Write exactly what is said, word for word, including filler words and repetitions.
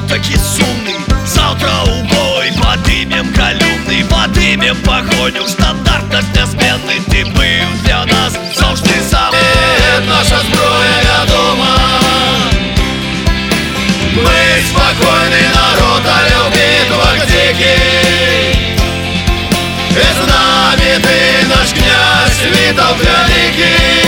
таки сумный. Завтра у бой подымем колюмный, подымем погоню, стандарт незменный. Ты был для нас завжди сам. Это наша зброя вядома. Мы спокойный народ, але в битвах дикий. И с нами ты, наш князь Витовт Великий.